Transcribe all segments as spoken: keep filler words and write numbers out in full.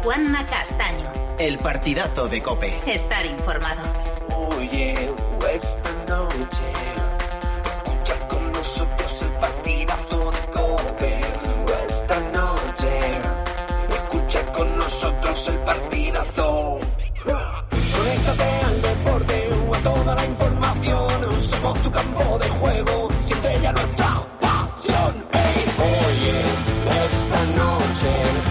Juanma Castaño. El partidazo de COPE. Estar informado. Oye, esta noche escucha con nosotros el partidazo de COPE. Esta noche escucha con nosotros el partidazo. Conéctate al deporte o a toda la información. Somos tu campo de juego, siempre ya nuestra pasión. Hey, oye, esta noche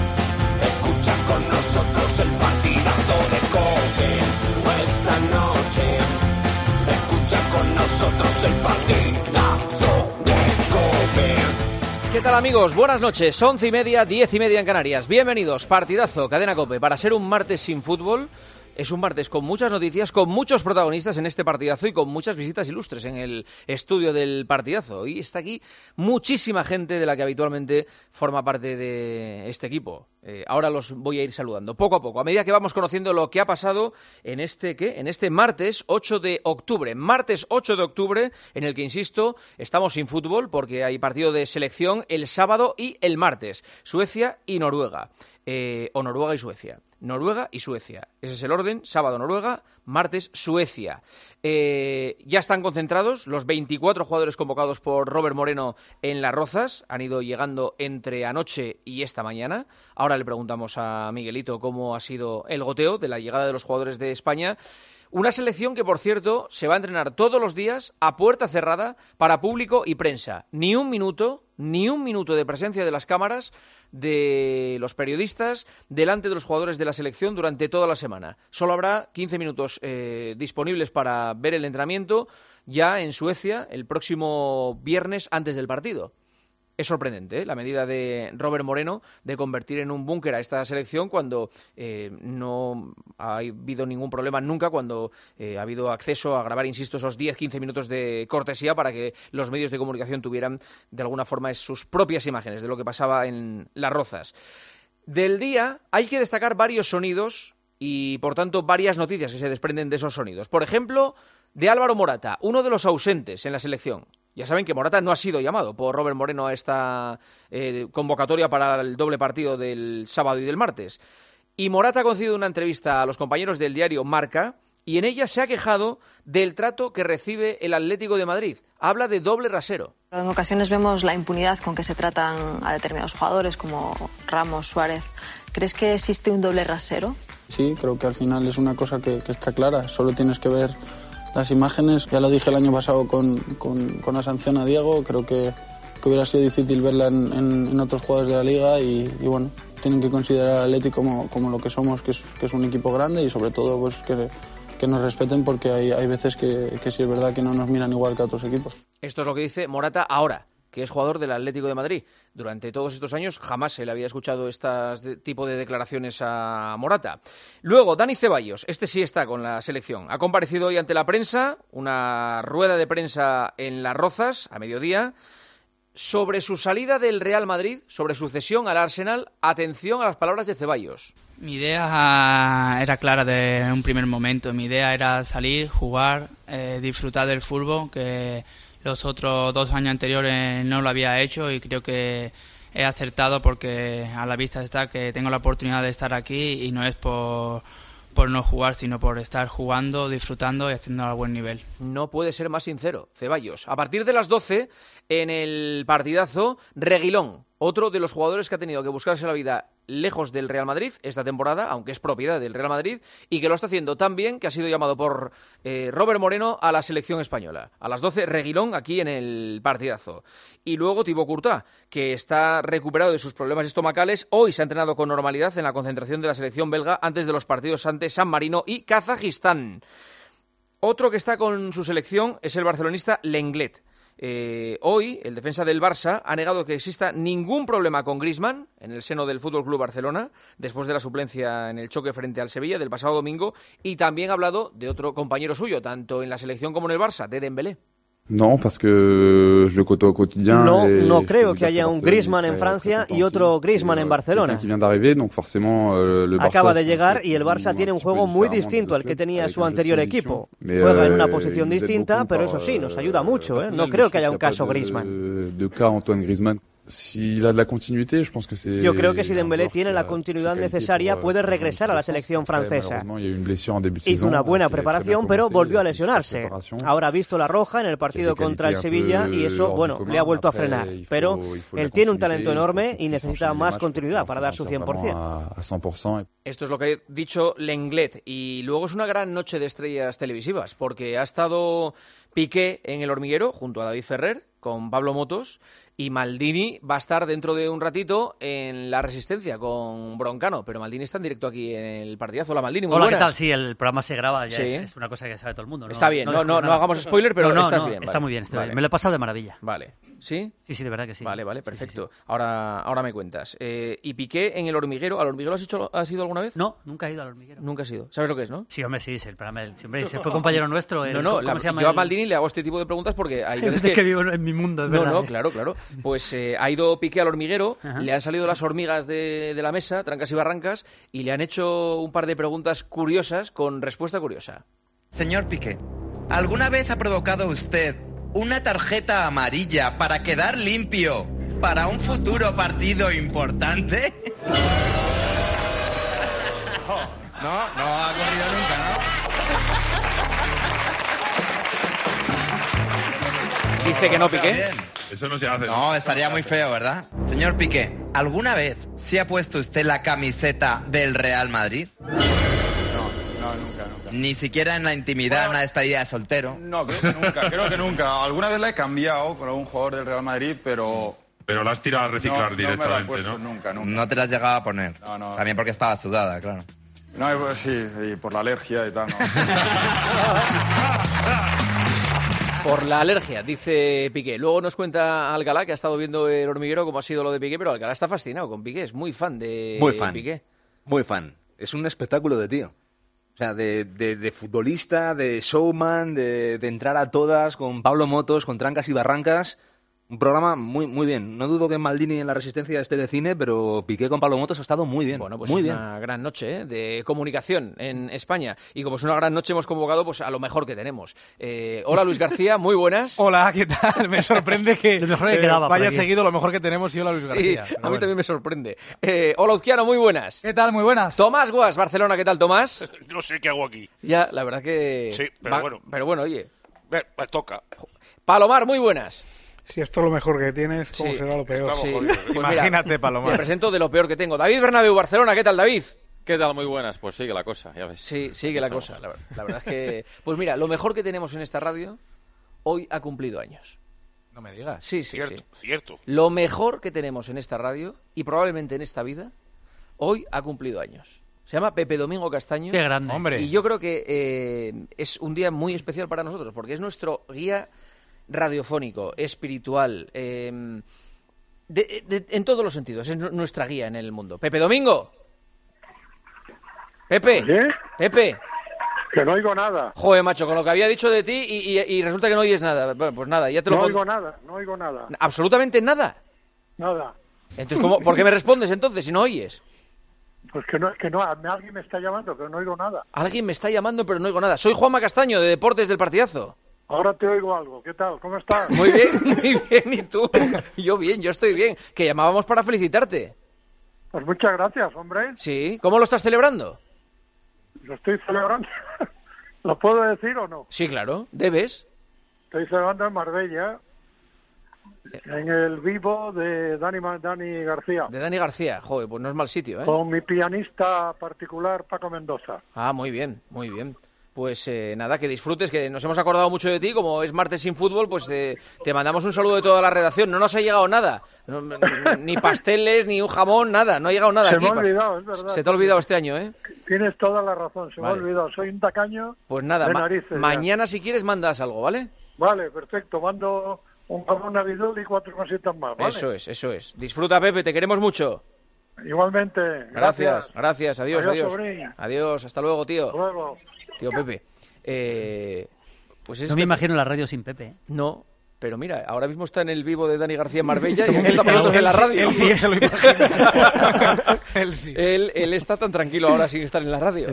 escucha con nosotros el partidazo de COPE. Esta noche escucha con nosotros el partidazo de COPE. ¿Qué tal, amigos? Buenas noches, once y media, diez y media en Canarias. Bienvenidos, partidazo, Cadena COPE. Para ser un martes sin fútbol, es un martes con muchas noticias, con muchos protagonistas en este partidazo y con muchas visitas ilustres en el estudio del partidazo. Y está aquí muchísima gente de la que habitualmente forma parte de este equipo. Eh, ahora los voy a ir saludando poco a poco, a medida que vamos conociendo lo que ha pasado en este, ¿qué? En este martes ocho de octubre. Martes ocho de octubre, en el que, insisto, estamos sin fútbol porque hay partido de selección el sábado y el martes. Suecia y Noruega. Eh, o Noruega y Suecia. Noruega y Suecia. Ese es el orden. Sábado Noruega, martes Suecia. Eh, ya están concentrados los veinticuatro jugadores convocados por Robert Moreno en Las Rozas. Han ido llegando entre anoche y esta mañana. Ahora le preguntamos a Miguelito cómo ha sido el goteo de la llegada de los jugadores de España. Una selección que, por cierto, se va a entrenar todos los días a puerta cerrada para público y prensa. Ni un minuto, ni un minuto de presencia de las cámaras, de los periodistas, delante de los jugadores de la selección durante toda la semana. Solo habrá quince minutos eh, disponibles para ver el entrenamiento ya en Suecia el próximo viernes antes del partido. Es sorprendente, ¿eh?, la medida de Robert Moreno de convertir en un búnker a esta selección cuando eh, no ha habido ningún problema nunca, cuando eh, ha habido acceso a grabar, insisto, esos diez a quince minutos de cortesía para que los medios de comunicación tuvieran de alguna forma sus propias imágenes de lo que pasaba en Las Rozas. Del día hay que destacar varios sonidos y, por tanto, varias noticias que se desprenden de esos sonidos. Por ejemplo, de Álvaro Morata, uno de los ausentes en la selección. Ya saben que Morata no ha sido llamado por Robert Moreno a esta eh, convocatoria para el doble partido del sábado y del martes. Y Morata ha concedido una entrevista a los compañeros del diario Marca y en ella se ha quejado del trato que recibe el Atlético de Madrid. Habla de doble rasero. En ocasiones vemos la impunidad con que se tratan a determinados jugadores como Ramos, Suárez. ¿Crees que existe un doble rasero? Sí, creo que al final es una cosa que, que está clara. Solo tienes que ver las imágenes. Ya lo dije el año pasado con, con, con la sanción a Diego. Creo que, que hubiera sido difícil verla en, en, en otros jugadores de la Liga y, y bueno, tienen que considerar al Atleti como, como lo que somos, que es, que es un equipo grande y sobre todo pues que, que nos respeten porque hay, hay veces que, que sí es verdad que no nos miran igual que a otros equipos. Esto es lo que dice Morata ahora, que es jugador del Atlético de Madrid. Durante todos estos años jamás se le había escuchado este tipo de declaraciones a Morata. Luego, Dani Ceballos, este sí está con la selección. Ha comparecido hoy ante la prensa, una rueda de prensa en Las Rozas, a mediodía, sobre su salida del Real Madrid, sobre su cesión al Arsenal. Atención a las palabras de Ceballos. Mi idea era clara de un primer momento. Mi idea era salir, jugar, eh, disfrutar del fútbol, que los otros dos años anteriores no lo había hecho y creo que he acertado porque a la vista está que tengo la oportunidad de estar aquí y no es por, por no jugar, sino por estar jugando, disfrutando y haciendo a buen nivel. No puede ser más sincero, Ceballos. A partir de las doce, en el partidazo, Reguilón, otro de los jugadores que ha tenido que buscarse la vida lejos del Real Madrid esta temporada, aunque es propiedad del Real Madrid, y que lo está haciendo tan bien que ha sido llamado por eh, Robert Moreno a la selección española. A las doce, Reguilón aquí en el partidazo. Y luego Thibaut Courtois, que está recuperado de sus problemas estomacales. Hoy se ha entrenado con normalidad en la concentración de la selección belga antes de los partidos ante San Marino y Kazajistán. Otro que está con su selección es el barcelonista Lenglet. Eh, hoy, el defensa del Barça ha negado que exista ningún problema con Griezmann en el seno del F C Barcelona, después de la suplencia en el choque frente al Sevilla del pasado domingo, y también ha hablado de otro compañero suyo, tanto en la selección como en el Barça, de Dembélé. No, no, no creo que haya un Griezmann en Francia y otro Griezmann en Barcelona. Acaba de llegar y el Barça tiene un juego muy distinto al que tenía su anterior equipo. Juega en una posición distinta, pero eso sí, nos ayuda mucho, ¿eh? No creo que haya un caso Griezmann. Si la, la continuité, je pense que c'est Yo creo que si Dembélé tiene la continuidad necesaria puede regresar a la selección francesa. Hizo una buena preparación, pero volvió a lesionarse. Ahora ha visto la roja en el partido contra el Sevilla y eso, bueno, le ha vuelto a frenar. Pero él tiene un talento enorme y necesita más continuidad para dar su cien por ciento. Esto es lo que ha dicho Lenglet. Y luego es una gran noche de estrellas televisivas, porque ha estado Piqué en El Hormiguero junto a David Ferrer con Pablo Motos, y Maldini va a estar dentro de un ratito en La Resistencia con Broncano, pero Maldini está en directo aquí en el partidazo. Hola Maldini, muy Hola, buenas. ¿qué tal? Sí, el programa se graba, ya sí. es, es una cosa que sabe todo el mundo. ¿No? Está bien, no, no, no, no hagamos spoiler, pero no, no, estás no, bien. Está vale. muy bien, está vale. bien, me lo he pasado de maravilla. Vale, ¿sí? Sí, sí, de verdad que sí. Vale, vale, perfecto. Sí, sí, sí. Ahora, ahora me cuentas. Eh, ¿Y Piqué en El Hormiguero? ¿Al Hormiguero has, hecho, has ido alguna vez? No, nunca he ido al Hormiguero. Nunca has ido. ¿Sabes lo que es, no? Sí, hombre, sí, sí, el programa, el, hombre, se fue compañero nuestro. El, no, no, ¿cómo la, se llama yo el... a Maldini le hago este tipo de preguntas porque hay veces que... que... que vivo en mi mundo, es no, verdad. No, claro, claro. Pues eh, ha ido Piqué al Hormiguero, Ajá. le han salido las hormigas de, de la mesa, trancas y barrancas, y le han hecho un par de preguntas curiosas con respuesta curiosa. Señor Piqué, ¿alguna vez ha provocado usted una tarjeta amarilla para quedar limpio para un futuro partido importante? No, no ha ocurrido nunca, ¿no? Dice que no, Piqué. Eso no se hace. No, estaría muy feo, ¿verdad? Señor Piqué, ¿alguna vez se ha puesto usted la camiseta del Real Madrid? No, no, nunca, nunca. Ni siquiera en la intimidad, bueno, una despedida de soltero. No, creo que nunca, creo que nunca. Alguna vez la he cambiado con algún jugador del Real Madrid, pero... Pero la has tirado a reciclar no, directamente, no me la he puesto ¿no? Nunca, nunca. No te la has llegado a poner. No, no. También porque estaba sudada, claro. No, pues sí, y por la alergia y tal, no. Por la alergia, dice Piqué. Luego nos cuenta Alcalá, que ha estado viendo El Hormiguero, cómo ha sido lo de Piqué, pero Alcalá está fascinado con Piqué, es muy fan de muy fan, Piqué. Muy fan. Es un espectáculo de tío. O sea, de, de, de futbolista, de showman, de, de entrar a todas con Pablo Motos, con trancas y barrancas. Un programa muy muy bien. No dudo que Maldini en La Resistencia esté de cine, pero Piqué con Pablo Motos ha estado muy bien. Bueno, pues muy es bien. una gran noche, ¿eh?, de comunicación en España. Y como es una gran noche, hemos convocado pues a lo mejor que tenemos. Eh, hola, Luis García, muy buenas. Hola, ¿qué tal? Me sorprende que, lo mejor que eh, quedaba vaya seguido lo mejor que tenemos y hola, Luis García. Sí, a mí bueno. también me sorprende. Eh, hola, Uzquiano, muy buenas. ¿Qué tal? Muy buenas. Tomás Guas, Barcelona, ¿qué tal, Tomás? No sé qué hago aquí. Ya, la verdad que... Sí, pero Va, bueno. Pero bueno, oye. Me, me toca. Palomar, muy buenas. Si esto es lo mejor que tienes, ¿cómo sí, será lo peor? Sí. Jodidos, Pues imagínate, mira, Palomar. Te presento de lo peor que tengo. David Bernabéu, Barcelona, ¿qué tal, David? ¿Qué tal? Muy buenas. Pues sigue la cosa, ya ves. Sí, sigue la cosa. La, la verdad es que... Pues mira, lo mejor que tenemos en esta radio hoy ha cumplido años. No me digas. Sí, sí, cierto, sí. Cierto. Lo mejor que tenemos en esta radio y probablemente en esta vida, hoy ha cumplido años. Se llama Pepe Domingo Castaño. Qué grande. Hombre. Y yo creo que eh, es un día muy especial para nosotros, porque es nuestro guía radiofónico, espiritual, eh, de, de, en todos los sentidos. Es nuestra guía en el mundo. Pepe Domingo. Pepe. ¿Sí? Pepe. Que no oigo nada. Joder, macho, con lo que había dicho de ti y, y, y resulta que no oyes nada. Bueno, pues nada, ya te lo No pon... oigo nada, no oigo nada. Absolutamente nada. Nada. Entonces, ¿cómo, ¿por qué me respondes entonces si no oyes? Pues que no, que no, alguien me está llamando, que no oigo nada. Alguien me está llamando, pero no oigo nada. Soy Juanma Castaño, de Deportes del Partidazo. Ahora te oigo algo. ¿Qué tal? ¿Cómo estás? Muy bien, muy bien. ¿Y tú? Yo bien, yo estoy bien. Que llamábamos para felicitarte. Pues muchas gracias, hombre. Sí. ¿Cómo lo estás celebrando? Lo estoy celebrando. ¿Lo puedo decir o no? Sí, claro. Debes. Estoy celebrando en Marbella, en el vivo de Dani, Dani García. De Dani García. Joder, pues no es mal sitio, ¿eh? Con mi pianista particular, Paco Mendoza. Ah, muy bien, muy bien. Pues eh, nada, que disfrutes, que nos hemos acordado mucho de ti. Como es martes sin fútbol, pues eh, te mandamos un saludo de toda la redacción. No nos ha llegado nada, no, ni pasteles, ni un jamón, nada. No ha llegado nada Se aquí. me ha olvidado, es verdad. Se te ha olvidado este año, ¿eh? Tienes toda la razón, se Vale. me ha olvidado. Soy un tacaño Pues nada, de ma narices. mañana si quieres mandas algo, ¿vale? Vale, perfecto. Mando un jamón navidul y cuatro cositas más, ¿vale? Eso es, eso es. Disfruta, Pepe, te queremos mucho. Igualmente. Gracias, gracias. gracias. Adiós, adiós. Adiós, Sobrín. adiós. Hasta luego, tío. Hasta luego. Tío Pepe. Eh, pues es no me imagino la radio sin Pepe. ¿eh? No, pero mira, ahora mismo está en el vivo de Dani García en Marbella y está para nosotros en la radio. Él sí se lo imagina. él sí. Él, él está tan tranquilo ahora sin estar en la radio. Es verdad.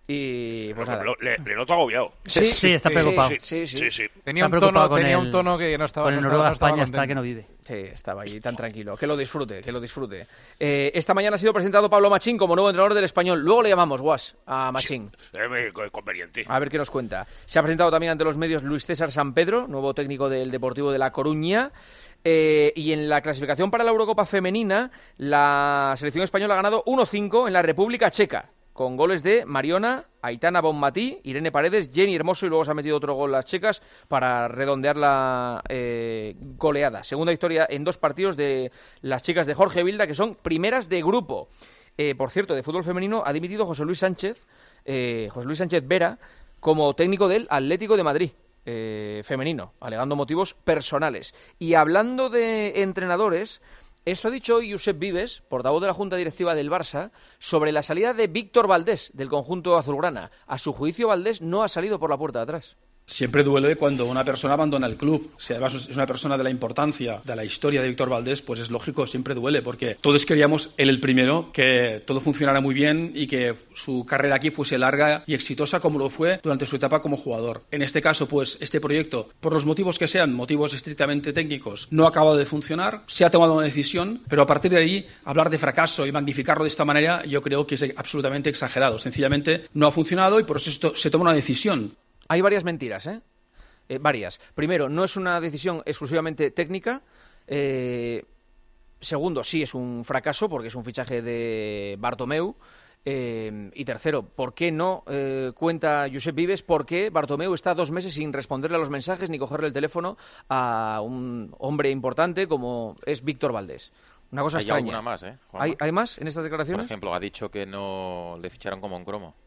Y pues Pero nada. Le, le noto agobiado. Sí, sí, está preocupado. Sí, sí, sí. sí, sí. Tenía, Está un tono, con tenía el- un tono que no estaba Con el no estaba- Noruega no estaba España está contento. que no vive. Sí, estaba allí tan tranquilo. Que lo disfrute, que lo disfrute. Eh, esta mañana ha sido presentado Pablo Machín como nuevo entrenador del Español. Luego le llamamos, Guas, a Machín. Eh, conveniente. A ver qué nos cuenta. Se ha presentado también ante los medios Luis César Sampedro, nuevo técnico del Deportivo de La Coruña. Eh, y en la clasificación para la Eurocopa femenina, la selección española ha ganado uno cinco en la República Checa, con goles de Mariona, Aitana Bonmatí, Irene Paredes, Jenny Hermoso, y luego se ha metido otro gol las checas para redondear la eh, goleada. Segunda victoria en dos partidos de las chicas de Jorge Vilda, que son primeras de grupo. Eh, por cierto, de fútbol femenino ha dimitido José Luis Sánchez, eh, José Luis Sánchez Vera, como técnico del Atlético de Madrid. Eh, femenino, alegando motivos personales. Y hablando de entrenadores, esto ha dicho hoy Josep Vives, portavoz de la Junta Directiva del Barça, sobre la salida de Víctor Valdés del conjunto azulgrana. A su juicio, Valdés no ha salido por la puerta de atrás. Siempre duele cuando una persona abandona el club. Si además es una persona de la importancia de la historia de Víctor Valdés, pues es lógico, siempre duele, porque todos queríamos, él el primero, que todo funcionara muy bien y que su carrera aquí fuese larga y exitosa como lo fue durante su etapa como jugador. En este caso, pues este proyecto, por los motivos que sean, motivos estrictamente técnicos, no ha acabado de funcionar, se ha tomado una decisión, pero a partir de ahí, hablar de fracaso y magnificarlo de esta manera, yo creo que es absolutamente exagerado. Sencillamente no ha funcionado y por eso esto, se toma una decisión. Hay varias mentiras, ¿eh? Eh, varias. Primero, no es una decisión exclusivamente técnica. Eh, segundo, sí es un fracaso porque es un fichaje de Bartomeu. Eh, y tercero, ¿por qué no eh, cuenta Josep Vives por qué Bartomeu está dos meses sin responderle a los mensajes ni cogerle el teléfono a un hombre importante como es Víctor Valdés? Una cosa Hay extraña. alguna más, ¿eh, Juanma? ¿Hay, ¿Hay más en estas declaraciones? Por ejemplo, ha dicho que no le ficharon como un cromo.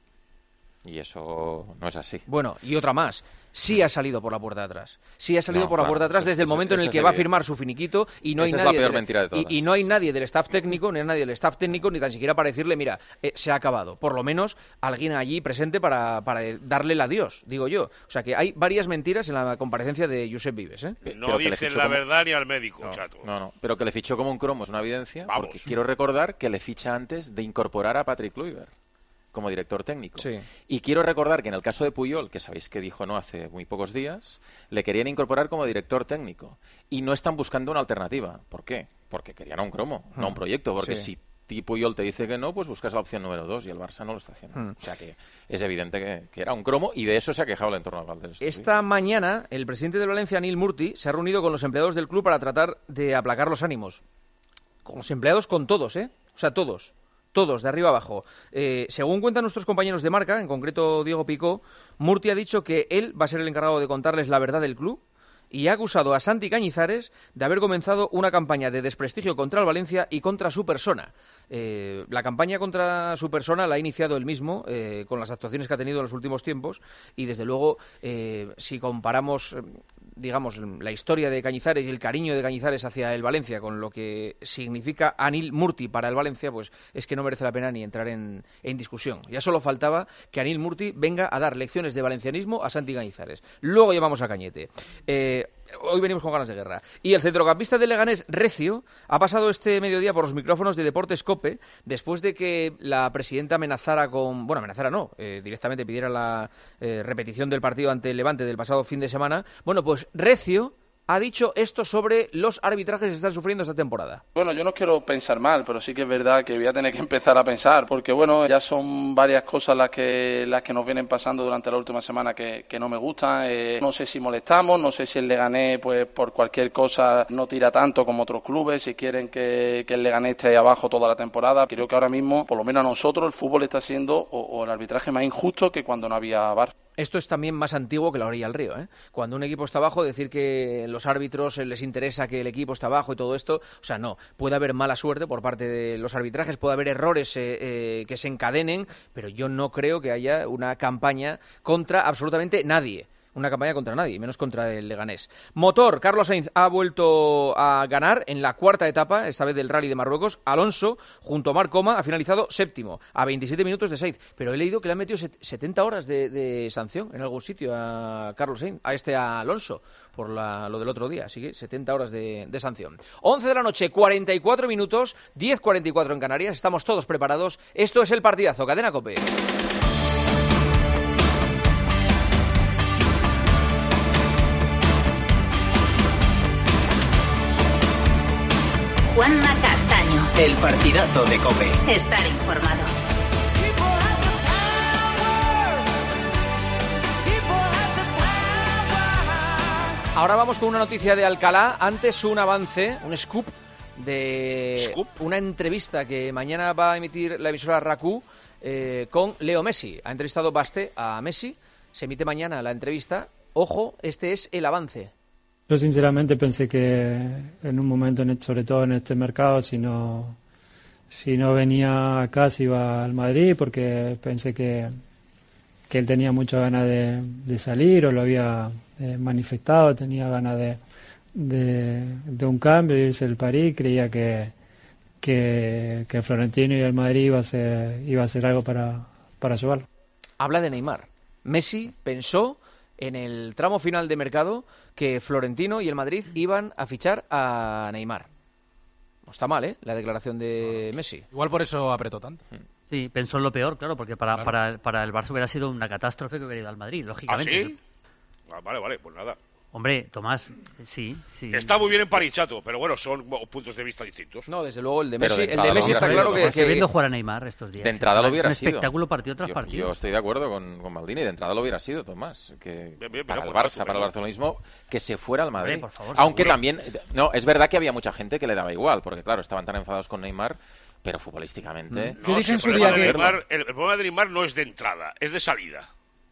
Y eso no es así. Bueno, y otra más. Sí ha salido por la puerta de atrás. Sí ha salido No, por la claro, puerta de atrás eso- desde el eso- momento en eso el es que va a evidente. firmar su finiquito y no hay Esa es nadie la peor del- mentira de todas. y, y no hay nadie del staff técnico, ni nadie del staff técnico, ni tan siquiera para decirle, mira, eh, se ha acabado. Por lo menos alguien allí presente para, para darle el adiós, digo yo. O sea que hay varias mentiras en la comparecencia de Josep Vives, ¿eh? No Pero que le dicen fichó la como- verdad ni al médico, No, chato. no, no, pero que le fichó como un cromo es una evidencia, Vamos. porque quiero recordar que le ficha antes de incorporar a Patrick Kluivert como director técnico. Sí. Y quiero recordar que en el caso de Puyol, que sabéis que dijo no hace muy pocos días, le querían incorporar como director técnico. Y no están buscando una alternativa. ¿Por qué? Porque querían a un cromo, no a un proyecto. Porque Sí. si ti Puyol te dice que no, pues buscas la opción número dos y el Barça no lo está haciendo. Hmm. O sea que es evidente que, que era un cromo y de eso se ha quejado el entorno de Valdés. Esta mañana, el presidente de Valencia, Anil Murti, se ha reunido con los empleados del club para tratar de aplacar los ánimos. Con los empleados, con todos, ¿eh? O sea, todos. Todos, de arriba abajo. Eh, según cuentan nuestros compañeros de Marca, en concreto Diego Picó, Murti ha dicho que él va a ser el encargado de contarles la verdad del club y ha acusado a Santi Cañizares de haber comenzado una campaña de desprestigio contra el Valencia y contra su persona. Eh, la campaña contra su persona la ha iniciado él mismo eh, con las actuaciones que ha tenido en los últimos tiempos y desde luego eh, si comparamos eh, digamos la historia de Cañizares y el cariño de Cañizares hacia el Valencia con lo que significa Anil Murti para el Valencia, pues es que no merece la pena ni entrar en, en discusión. Ya solo faltaba que Anil Murti venga a dar lecciones de valencianismo a Santi Cañizares. Luego llevamos a Cañete. Eh, Hoy venimos con ganas de guerra. Y el centrocampista del Leganés, Recio, ha pasado este mediodía por los micrófonos de Deportes COPE después de que la presidenta amenazara con... Bueno, amenazara no, eh, directamente pidiera la eh, repetición del partido ante el Levante del pasado fin de semana. Bueno, pues Recio ha dicho esto sobre los arbitrajes que están sufriendo esta temporada. Bueno, yo no quiero pensar mal, pero sí que es verdad que voy a tener que empezar a pensar, porque bueno, ya son varias cosas las que las que nos vienen pasando durante la última semana que, que no me gustan. Eh, no sé si molestamos, no sé si el Leganés, pues por cualquier cosa no tira tanto como otros clubes, si quieren que, que el Leganés esté ahí abajo toda la temporada. Creo que ahora mismo, por lo menos a nosotros, el fútbol está siendo o, o el arbitraje más injusto que cuando no había V A R. Esto es también más antiguo que la orilla del río, ¿eh? Cuando un equipo está abajo, decir que los árbitros les interesa que el equipo está abajo y todo esto, o sea, no. Puede haber mala suerte por parte de los arbitrajes, puede haber errores eh, eh, que se encadenen, pero yo no creo que haya una campaña contra absolutamente nadie. Una campaña contra nadie, menos contra el Leganés. Motor, Carlos Sainz ha vuelto a ganar en la cuarta etapa, esta vez del Rally de Marruecos. Alonso, junto a Marc Coma, ha finalizado séptimo, a veintisiete minutos de Sainz. Pero he leído que le han metido setenta horas de, de sanción en algún sitio a Carlos Sainz, a este a Alonso, por la, lo del otro día. Así que setenta horas de, de sanción. once de la noche, cuarenta y cuatro minutos, diez cuarenta y cuatro en Canarias. Estamos todos preparados. Esto es el partidazo, Cadena COPE. Juanma Castaño. El partidazo de COPE. Estar informado. Ahora vamos con una noticia de Alcalá. Antes un avance, un scoop de ¿Scoop? una entrevista que mañana va a emitir la emisora RACU eh, con Leo Messi. Ha entrevistado Basté a Messi. Se emite mañana la entrevista. Ojo, este es el avance. Yo sinceramente pensé que en un momento, en, sobre todo en este mercado, si no, si no venía acá, se iba al Madrid, porque pensé que, que él tenía muchas ganas de, de salir, o lo había eh, manifestado, tenía ganas de, de, de un cambio, irse al París. Creía que, que, que Florentino y el Madrid iba a ser, iba a ser algo para, para llevarlo. Habla de Neymar. Messi pensó en el tramo final de mercado que Florentino y el Madrid iban a fichar a Neymar. No está mal, ¿eh? La declaración de Messi. Igual por eso apretó tanto. Sí, pensó en lo peor, claro, porque para, Claro. para, para el Barça hubiera sido una catástrofe que hubiera ido al Madrid, ¿Ah, lógicamente. sí? Ah, vale, vale, pues nada. Hombre, Tomás, sí, sí. Está muy bien emparichato, pero bueno, son puntos de vista distintos. No, desde luego el de Pero Messi, de el entrada de Messi lo está hubiera claro sido, que, Estoy que viendo jugar a Neymar estos días. De entrada lo hubiera es un sido. espectáculo partido tras Yo, partido. yo estoy de acuerdo con, con Maldini, de entrada lo hubiera sido, Tomás. Que Bien, bien, para mira, el pues Barça, nada, para el eso. barcelonismo, que se fuera al Madrid. Hombre, por favor, Aunque seguro. también, no, es verdad que había mucha gente que le daba igual, porque claro, estaban tan enfadados con Neymar, pero futbolísticamente... Yo No, dije si en el su problema día de que- Neymar- el, el problema de Neymar no es de entrada, es de salida.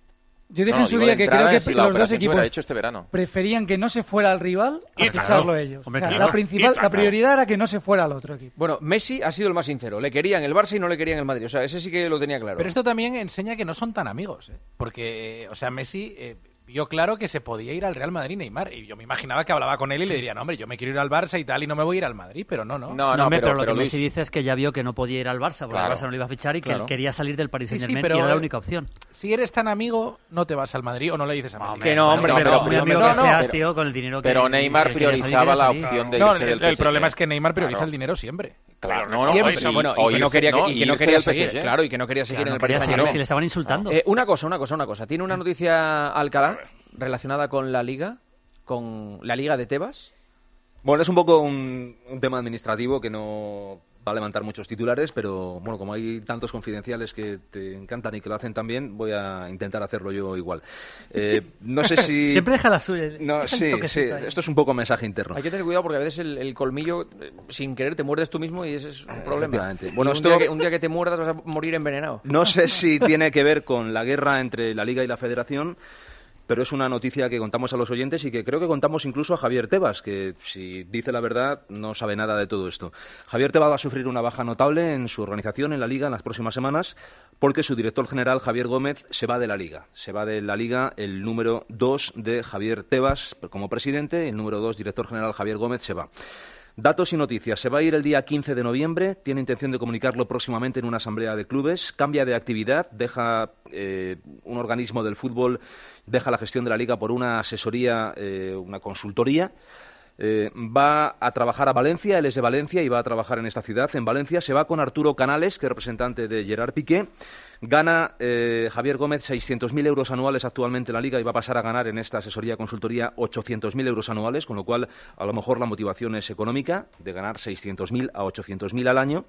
Yo dije No, en su digo, día de que entrada, creo que si la los dos operación se equipos hubiera hecho este verano. preferían que no se fuera al rival a Y claro. ficharlo ellos. Hombre, O sea, claro. la principal, Y la claro. prioridad era que no se fuera al otro equipo. Bueno, Messi ha sido el más sincero. Le querían el Barça y no le querían el Madrid. O sea, ese sí que lo tenía claro. Pero esto también enseña que no son tan amigos, ¿eh? Porque, o sea, Messi eh, vio claro que se podía ir al Real Madrid Neymar. Y yo me imaginaba que hablaba con él y le diría, no, hombre, yo me quiero ir al Barça y tal, y no me voy a ir al Madrid, pero no, no. No, No, hombre, pero, lo pero que Luis, Messi dice es que ya vio que no podía ir al Barça, porque Claro. el Barça no lo iba a fichar y que Claro. él quería salir del Paris Sí, sí, Saint-Germain pero, y era la eh, única opción. Si eres tan amigo, no te vas al Madrid o no le dices a Messi. Que no, hombre, Hombre, pero- muy pero- amigo no, que no, seas, pero- tío, con el dinero que... Pero Neymar que quería salir, priorizaba quería la salir. opción de No, irse el, del el P S G. problema es que Neymar prioriza Claro. el dinero siempre. Claro, Claro, no, no, siempre. y- bueno, o y que no irse- quería, que- no, y que no irse quería del P S G. seguir. Claro, y que no quería seguir Claro, en no el Paris quería seguir, Saint-Germain. si le estaban insultando. Eh, una cosa, una cosa, una cosa. Tiene una noticia Alcalá relacionada con la Liga, con la Liga de Tebas. Bueno, es un poco un, un tema administrativo que no va a levantar muchos titulares, pero bueno, como hay tantos confidenciales que te encantan y que lo hacen también, voy a intentar hacerlo yo igual. Eh, no sé si... Siempre deja la suya. No, deja un sí, sí, toquecito ahí. esto es un poco mensaje interno. Hay que tener cuidado porque a veces el, el colmillo, eh, sin querer, te muerdes tú mismo y ese es un problema. Efectivamente. Y Bueno, un, esto- día que, un día que te muerdas vas a morir envenenado. No sé si tiene que ver con la guerra entre la Liga y la Federación, pero es una noticia que contamos a los oyentes y que creo que contamos incluso a Javier Tebas, que si dice la verdad no sabe nada de todo esto. Javier Tebas va a sufrir una baja notable en su organización, en la Liga, en las próximas semanas, porque su director general, Javier Gómez, se va de la Liga. Se va de la Liga el número dos de Javier Tebas como presidente, el número dos, director general Javier Gómez, se va. Datos y noticias. Se va a ir el día quince de noviembre, tiene intención de comunicarlo próximamente en una asamblea de clubes, cambia de actividad, deja eh, un organismo del fútbol, deja la gestión de la Liga por una asesoría, eh, una consultoría. Eh, va a trabajar a Valencia, él es de Valencia y va a trabajar en esta ciudad. En Valencia se va con Arturo Canales, que es representante de Gerard Piqué. Gana eh, Javier Gómez seiscientos mil euros anuales actualmente en la Liga y va a pasar a ganar en esta asesoría consultoría ochocientos mil euros anuales, con lo cual a lo mejor la motivación es económica, de ganar seiscientos mil a ochocientos mil al año.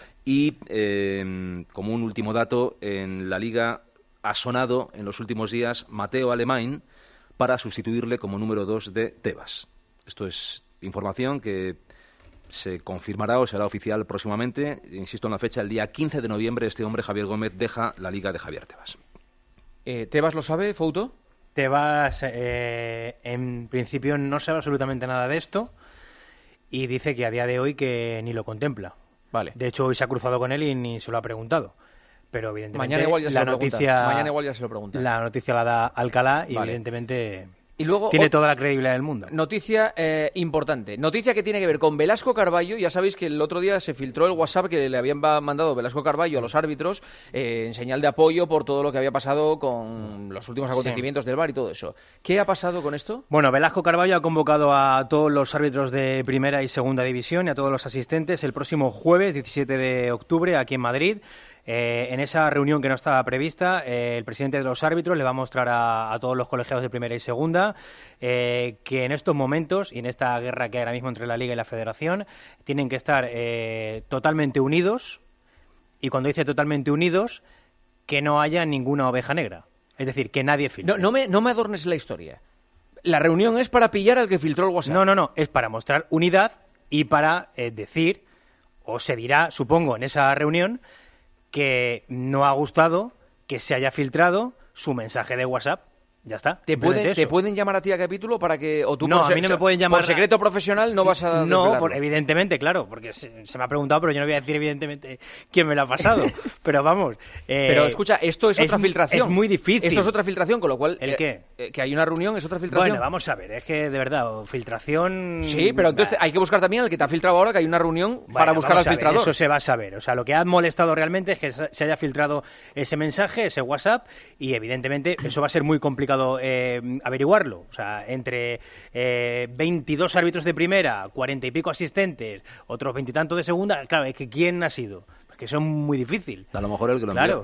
Y eh, como un último dato, en la Liga ha sonado en los últimos días Mateo Alemán para sustituirle como número dos de Tebas. Esto es información que se confirmará o será oficial próximamente. Insisto en la fecha, el día quince de noviembre, este hombre, Javier Gómez, deja la Liga de Javier Tebas. Eh, ¿Tebas lo sabe, Fouto? Tebas, eh, en principio, no sabe absolutamente nada de esto y dice que a día de hoy que ni lo contempla. Vale. De hecho, hoy se ha cruzado con él y ni se lo ha preguntado. Pero evidentemente Mañana igual ya se la lo pregunta. noticia, Mañana igual ya se lo pregunta. La noticia la da Alcalá y Vale. evidentemente Y luego, tiene ot- toda la credibilidad del mundo. Noticia eh, importante. Noticia que tiene que ver con Velasco Carballo. Ya sabéis que el otro día se filtró el WhatsApp que le habían va- mandado Velasco Carballo a los árbitros eh, en señal de apoyo por todo lo que había pasado con los últimos acontecimientos del V A R y todo eso. ¿Qué ha pasado con esto? Bueno, Velasco Carballo ha convocado a todos los árbitros de primera y segunda división y a todos los asistentes el próximo jueves diecisiete de octubre aquí en Madrid. Eh, en esa reunión que no estaba prevista, eh, el presidente de los árbitros le va a mostrar a, a todos los colegiados de primera y segunda eh, que en estos momentos y en esta guerra que hay ahora mismo entre la Liga y la Federación tienen que estar eh, totalmente unidos, y cuando dice totalmente unidos, que no haya ninguna oveja negra. Es decir, que nadie filtre. No, no, me, no me adornes la historia. La reunión es para pillar al que filtró el WhatsApp. No, no, no. Es para mostrar unidad y para eh, decir, o se dirá, supongo, en esa reunión, que no ha gustado que se haya filtrado su mensaje de WhatsApp. Ya está. ¿Te pueden, ¿Te pueden llamar a ti a capítulo para que... o tú no, por a mí no me pueden llamar... Por secreto profesional no vas a... No, por, evidentemente, claro, porque se, se me ha preguntado, pero yo no voy a decir evidentemente quién me lo ha pasado. Pero vamos... Eh, pero escucha, esto es, es otra filtración. Es muy difícil. Esto es otra filtración, con lo cual... ¿El qué? Eh, que hay una reunión es otra filtración. Bueno, vamos a ver, es que de verdad, filtración... Sí, pero entonces hay que buscar también al que te ha filtrado ahora, que hay una reunión bueno, para buscar al filtrador. Ver, eso se va a saber. O sea, lo que ha molestado realmente es que se haya filtrado ese mensaje, ese WhatsApp, y evidentemente eso va a ser muy complicado... Eh, averiguarlo, o sea, entre eh, veintidós árbitros de primera, cuarenta y pico asistentes, otros veintitantos de segunda, claro, es que ¿quién ha sido? Es que eso es muy difícil. A lo mejor el que lo claro. envió.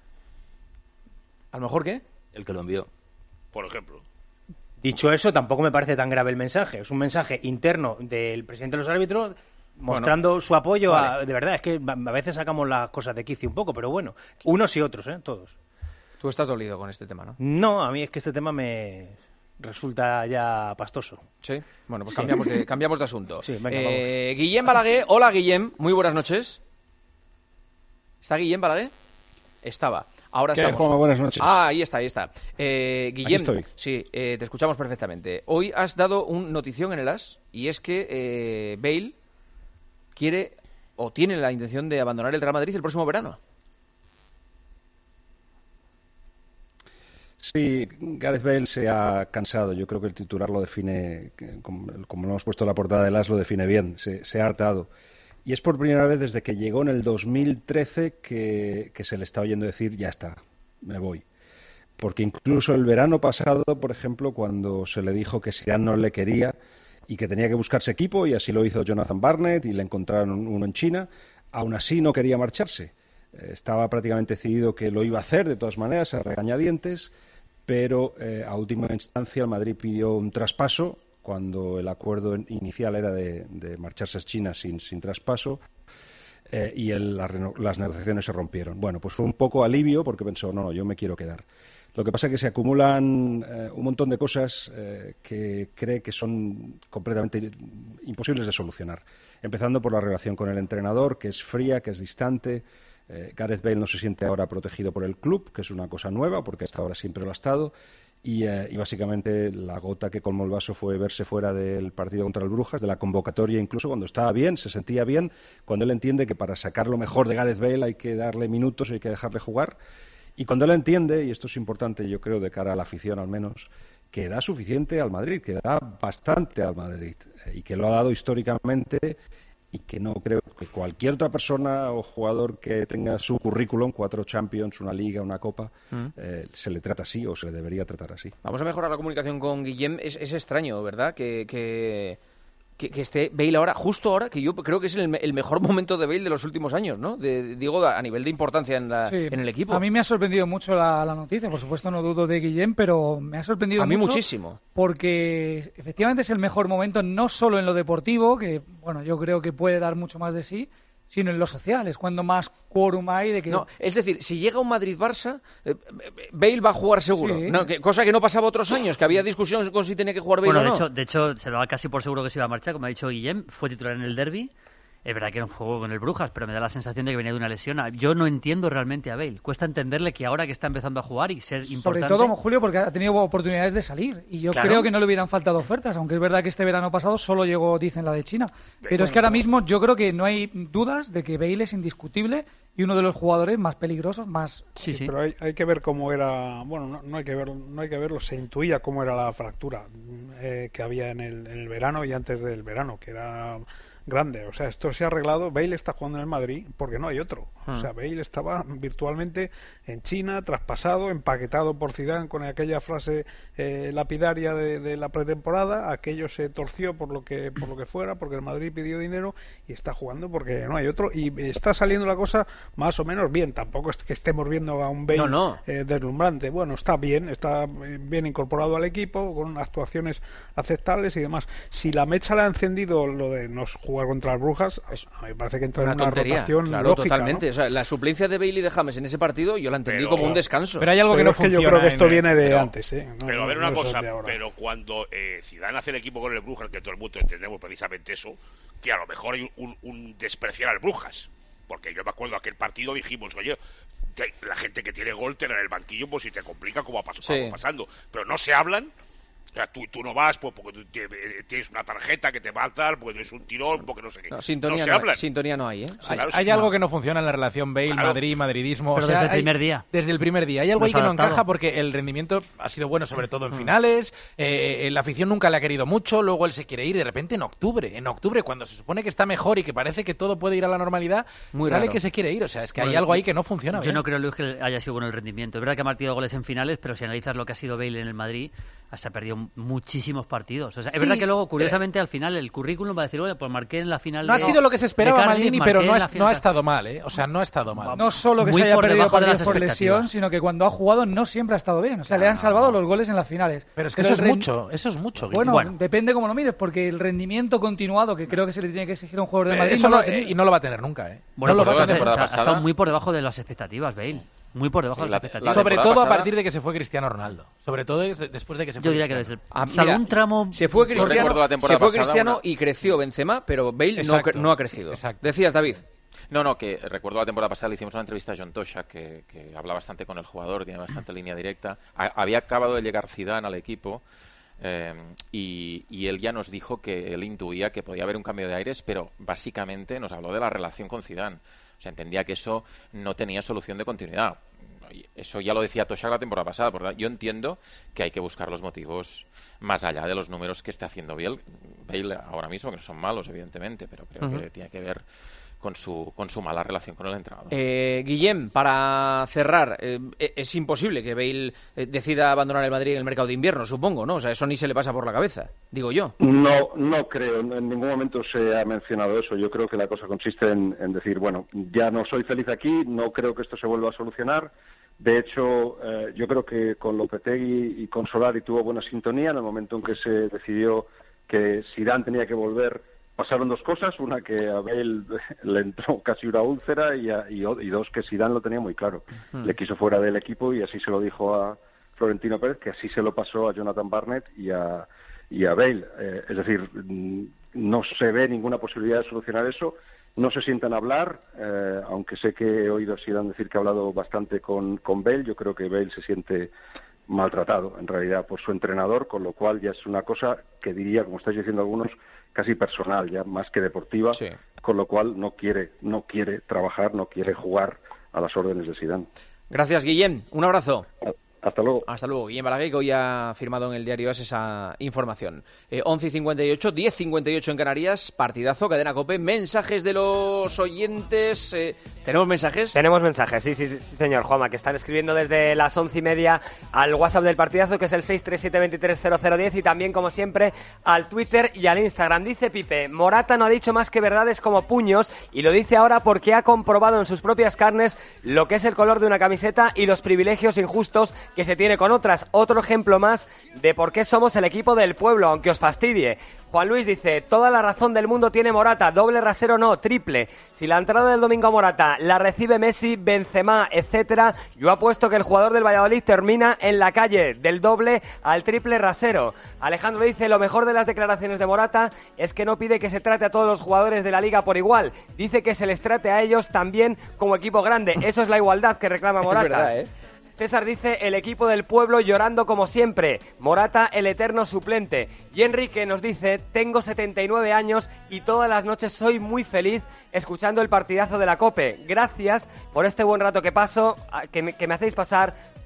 ¿A lo mejor qué? El que lo envió. Por ejemplo. Dicho eso, tampoco me parece tan grave el mensaje. Es un mensaje interno del presidente de los árbitros mostrando bueno, su apoyo vale. a... De verdad, es que a veces sacamos las cosas de quicio un poco, pero bueno, unos y otros, ¿eh? Todos. Tú estás dolido con este tema, ¿no? No, a mí es que este tema me resulta ya pastoso. Sí, bueno, pues cambiamos, sí. de, cambiamos de asunto. Sí, venga, eh, vamos. Guillem Balaguer, hola Guillem, muy buenas noches. ¿Está Guillem Balaguer? Estaba. Ahora ¿Qué, estamos. Juanma? Buenas noches. Ah, ahí está, ahí está. Eh, Guillem, Aquí estoy. Sí, eh, te escuchamos perfectamente. Hoy has dado un notición en el As, y es que eh, Bale quiere o tiene la intención de abandonar el Real Madrid el próximo verano. Sí, Gareth Bale se ha cansado. Yo creo que el titular lo define, como, como lo hemos puesto en la portada del As, lo define bien. Se, se ha hartado. Y es por primera vez desde que llegó en el dos mil trece que, que se le está oyendo decir, ya está, me voy. Porque incluso el verano pasado, por ejemplo, cuando se le dijo que Zidane no le quería y que tenía que buscarse equipo, y así lo hizo Jonathan Barnett y le encontraron uno en China, aún así no quería marcharse. Estaba prácticamente decidido que lo iba a hacer de todas maneras, a regañadientes, pero eh, a última instancia el Madrid pidió un traspaso cuando el acuerdo inicial era de, de marcharse a China sin, sin traspaso eh, y el, la, las negociaciones se rompieron. Bueno, pues fue un poco alivio porque pensó, no, no, yo me quiero quedar. Lo que pasa es que se acumulan eh, un montón de cosas eh, que cree que son completamente imposibles de solucionar. Empezando por la relación con el entrenador, que es fría, que es distante. Eh, Gareth Bale no se siente ahora protegido por el club, que es una cosa nueva, porque hasta ahora siempre lo ha estado. Y, eh, y básicamente la gota que colmó el vaso fue verse fuera del partido contra el Brujas, de la convocatoria incluso, cuando estaba bien, se sentía bien, cuando él entiende que para sacar lo mejor de Gareth Bale hay que darle minutos, hay que dejarle jugar. Y cuando él entiende, y esto es importante yo creo de cara a la afición al menos, que da suficiente al Madrid, que da bastante al Madrid, eh, y que lo ha dado históricamente, y que no creo que cualquier otra persona o jugador que tenga su currículum, cuatro Champions, una Liga, una Copa, mm. eh, se le trata así o se le debería tratar así. Vamos a mejorar la comunicación con Guillem. Es, es extraño, ¿verdad? Que, que, que, que esté Bale ahora, justo ahora, que yo creo que es el, el mejor momento de Bale de los últimos años, ¿no? De, digo, a nivel de importancia en, la, sí, en el equipo. A mí me ha sorprendido mucho la, la noticia, por supuesto no dudo de Guillem, pero me ha sorprendido mucho. A mí mucho muchísimo. Porque efectivamente es el mejor momento, no solo en lo deportivo, que bueno, yo creo que puede dar mucho más de sí, sino en lo social, es cuando más quórum hay de que... No, es decir, si llega un Madrid-Barça, eh, Bale va a jugar seguro, sí. no, que, cosa que no pasaba otros años, que había discusión con si tenía que jugar Bale bueno, o no. de hecho, de hecho, se daba casi por seguro que se iba a marchar, como ha dicho Guillem, fue titular en el derbi. Es verdad que era un juego con el Brujas, pero me da la sensación de que venía de una lesión. Yo no entiendo realmente a Bale. Cuesta entenderle que ahora que está empezando a jugar y ser importante... Sobre todo, Julio, porque ha tenido oportunidades de salir. Y yo claro. creo que no le hubieran faltado ofertas, aunque es verdad que este verano pasado solo llegó, dicen, la de China. Pero bueno, es que ahora mismo yo creo que no hay dudas de que Bale es indiscutible y uno de los jugadores más peligrosos, más... Sí, sí. Pero hay, hay que ver cómo era... Bueno, no, no, hay que ver, no hay que verlo, se intuía cómo era la fractura eh, que había en el, en el verano y antes del verano, que era... grande. O sea, esto se ha arreglado. Bale está jugando en el Madrid porque no hay otro. O sea, Bale estaba virtualmente en China, traspasado, empaquetado por Zidane con aquella frase eh, lapidaria de, de la pretemporada. Aquello se torció por lo que por lo que fuera, porque el Madrid pidió dinero y está jugando porque no hay otro. Y está saliendo la cosa más o menos bien. Tampoco es que estemos viendo a un Bale no, no. Eh, deslumbrante. Bueno, está bien, está bien incorporado al equipo, con actuaciones aceptables y demás. Si la mecha le ha encendido lo de no jugar contra las Brujas, a mí me parece que entra una en una tontería, rotación claro, lógica, totalmente. ¿no? O sea, la suplencia de Bale y de James en ese partido yo la entendí pero, como un descanso. Pero hay algo pero que no es funciona. Que yo creo que esto en, viene de pero, antes, ¿eh? No, pero no, a ver no una cosa, de pero cuando eh, Zidane hace el equipo con el Brujas, que todo el mundo entendemos precisamente eso, que a lo mejor hay un, un despreciar al Brujas. Porque yo me acuerdo aquel partido dijimos, oye, te, la gente que tiene gol tener en el banquillo, pues si te complica como ha pas- sí. pasando. Pero no se hablan. O sea, tú, tú no vas pues, porque tú tienes una tarjeta que te va a dar, porque es un tirón, porque no sé qué. No, sintonía, no se no, hablan. Sintonía no hay, ¿eh? Hay, claro, hay sí, algo no. que no funciona en la relación Bale-Madrid, claro. madridismo. Pero o sea, desde el hay, primer día. Desde el primer día. Hay algo Nos ahí que adaptado. no encaja porque el rendimiento ha sido bueno, sobre todo en mm. finales. Eh, la afición nunca le ha querido mucho, luego él se quiere ir de repente en octubre. En octubre, cuando se supone que está mejor y que parece que todo puede ir a la normalidad, Muy sale raro. que se quiere ir. O sea, es que bueno, hay algo ahí que no funciona Yo bien. no creo, Luis, que haya sido bueno el rendimiento. Es verdad que ha marcado goles en finales, pero si analizas lo que ha sido Bale en el Madrid, se ha perdido muchísimos partidos. O sea, es sí, verdad que luego, curiosamente, eh, al final el currículum va a decir, oye, pues marqué en la final. No de, ha sido lo que se esperaba, Cardiff, Maldini, pero no, es, no ha estado mal, ¿eh? O sea, no ha estado mal. No solo que Muy se haya por perdido partidos de por lesión, sino que cuando ha jugado no siempre ha estado bien. O sea, no, le han salvado los goles en las finales. Pero es que pero eso es rend... mucho, eso es mucho. Bueno, bueno, depende cómo lo mires, porque el rendimiento continuado que creo que se le tiene que exigir a un jugador de Madrid, eh, eso no no, lo ha eh, y no lo va a tener nunca, ¿eh? Bueno, no pues lo va a tener. O sea, ha estado muy por debajo de las expectativas, Bale. Muy por debajo sí, de las expectativas. Sobre todo pasada, a partir de que se fue Cristiano Ronaldo. Sobre todo después de que se fue Yo diría Cristiano. que desde el, ah, mira, un tramo... Se fue Cristiano, la se fue pasada, Cristiano una... y creció Benzema, pero Bale exacto, no, no ha crecido. Exacto. Decías, David. No, no, que recuerdo la temporada pasada le hicimos una entrevista a John Tosha que, que habla bastante con el jugador, tiene bastante línea directa. Ha, había acabado de llegar Zidane al equipo eh, y, y él ya nos dijo que él intuía que podía haber un cambio de aires, pero básicamente nos habló de la relación con Zidane. O sea, entendía que eso no tenía solución de continuidad. Eso ya lo decía Tosha la temporada pasada, ¿verdad? Yo entiendo que hay que buscar los motivos más allá de los números que esté haciendo Bale, Bale ahora mismo, que no son malos, evidentemente, pero creo uh-huh. que tiene que ver con su con su mala relación con el entrenador. Eh, Guillem, para cerrar, eh, es imposible que Bale eh, decida abandonar el Madrid en el mercado de invierno, supongo, ¿no? O sea, eso ni se le pasa por la cabeza, digo yo. No, no creo, en ningún momento se ha mencionado eso. Yo creo que la cosa consiste en, en decir, bueno, ya no soy feliz aquí, no creo que esto se vuelva a solucionar. De hecho, eh, yo creo que con Lopetegui y con Solari tuvo buena sintonía. En el momento en que se decidió que Zidane tenía que volver, pasaron dos cosas. Una, que a Bale le entró casi una úlcera y, a, y, y dos, que Zidane lo tenía muy claro. Mm. Le quiso fuera del equipo y así se lo dijo a Florentino Pérez, que así se lo pasó a Jonathan Barnett y a, y a Bale. Eh, es decir, no se ve ninguna posibilidad de solucionar eso. No se sientan a hablar, eh, aunque sé que he oído a Zidane decir que ha hablado bastante con, con Bale. Yo creo que Bale se siente maltratado, en realidad, por su entrenador, con lo cual ya es una cosa que diría, como estáis diciendo algunos, casi personal, ya más que deportiva, sí. Con lo cual no quiere, no quiere trabajar, no quiere jugar a las órdenes de Zidane. Gracias, Guillem. Un abrazo. Hasta luego. Hasta luego. Guillem Balaguer, que hoy ha firmado en el diario AS esa información. Eh, once y cincuenta y ocho, diez cincuenta y ocho en Canarias, partidazo, Cadena COPE, mensajes de los oyentes. Eh, ¿Tenemos mensajes? Tenemos mensajes, sí, sí, sí, señor Juanma, que están escribiendo desde las once y media al WhatsApp del partidazo, que es el seis tres siete dos tres cero cero uno cero, y también, como siempre, al Twitter y al Instagram. Dice Pipe, Morata no ha dicho más que verdades como puños, y lo dice ahora porque ha comprobado en sus propias carnes lo que es el color de una camiseta y los privilegios injustos que se tiene con otras. Otro ejemplo más de por qué somos el equipo del pueblo, aunque os fastidie. Juan Luis dice, toda la razón del mundo tiene Morata, doble rasero no, triple. Si la entrada del domingo a Morata la recibe Messi, Benzema, etcétera, yo apuesto que el jugador del Valladolid termina en la calle, del doble al triple rasero. Alejandro dice, lo mejor de las declaraciones de Morata es que no pide que se trate a todos los jugadores de la liga por igual, dice que se les trate a ellos también como equipo grande. Eso es la igualdad que reclama Morata. Es verdad, ¿eh? César dice, el equipo del pueblo llorando como siempre. Morata, el eterno suplente. Y Enrique nos dice, tengo setenta y nueve años y todas las noches soy muy feliz escuchando el partidazo de la COPE. Gracias por este buen rato que paso, que me, que me hacéis pasar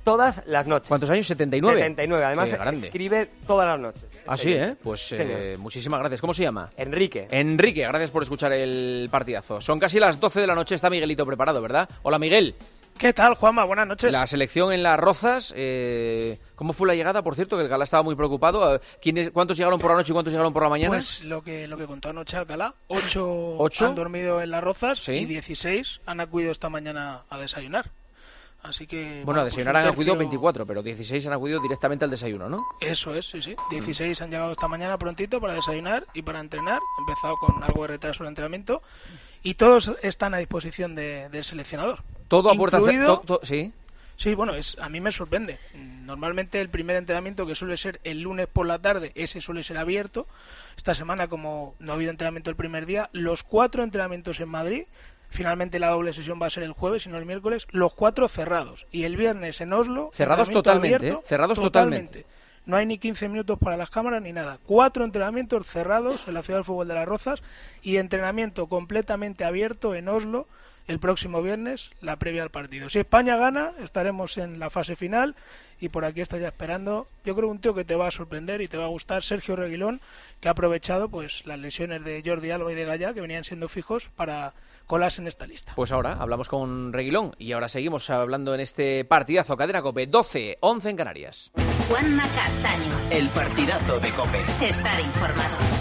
todas las noches. ¿Cuántos años? setenta y nueve. setenta y nueve, además escribe todas las noches. Ah, sí, ¿eh? Pues eh, muchísimas gracias. ¿Cómo se llama? Enrique. Enrique, gracias por escuchar el partidazo. Son casi las doce de la noche, está Miguelito preparado, ¿verdad? Hola, Miguel. ¿Qué tal, Juanma? Buenas noches. La selección en Las Rozas, eh, ¿cómo fue la llegada? Por cierto, que el Alcalá estaba muy preocupado. ¿Quiénes, ¿Cuántos llegaron por la noche y cuántos llegaron por la mañana? Pues lo que, lo que contó anoche Alcalá. Ocho, ¿Ocho? han dormido en Las Rozas ¿Sí? y dieciséis han acudido esta mañana a desayunar. Así que... Bueno, bueno a desayunar pues han tercio... acudido veinticuatro, pero dieciséis han acudido directamente al desayuno, ¿no? Eso es, sí, sí. dieciséis mm. han llegado esta mañana prontito para desayunar y para entrenar. Han empezado con algo de retraso el entrenamiento. Y todos están a disposición de, del seleccionador. Todo a puerta cerrada, sí. Sí, bueno, es, a mí me sorprende. Normalmente el primer entrenamiento, que suele ser el lunes por la tarde, ese suele ser abierto. Esta semana, como no ha habido entrenamiento el primer día, los cuatro entrenamientos en Madrid, finalmente la doble sesión va a ser el jueves y no el miércoles, los cuatro cerrados. Y el viernes en Oslo... Cerrados totalmente, abierto, ¿eh? Cerrados totalmente. totalmente. No hay ni quince minutos para las cámaras ni nada. Cuatro entrenamientos cerrados en la Ciudad del Fútbol de Las Rozas y entrenamiento completamente abierto en Oslo el próximo viernes, la previa al partido. Si España gana, estaremos en la fase final y por aquí está ya esperando, yo creo, un tío que te va a sorprender y te va a gustar, Sergio Reguilón, que ha aprovechado pues las lesiones de Jordi Alba y de Gallá, que venían siendo fijos, para colarse en esta lista. Pues ahora hablamos con Reguilón y ahora seguimos hablando en este partidazo. Cadena COPE, doce, once en Canarias. Juanma Castaño. El partidazo de COPE. Estar informado.